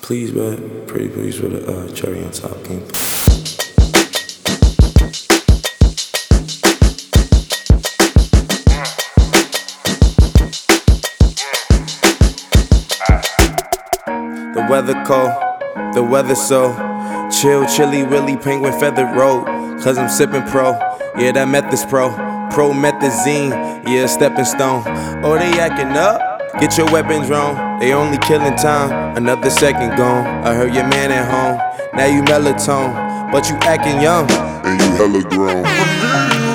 Please, man. Pretty please with a cherry on top. Can you The weather cold, the weather so chill, chilly, willy, penguin feathered road. Cause I'm sipping pro, yeah, that meth is pro. Promethazine, yeah, stepping stone. Oh, they acting up, get your weapons wrong. They only killing time, another second gone. I heard your man at home, now you melatonin, but you acting young. And you hella grown.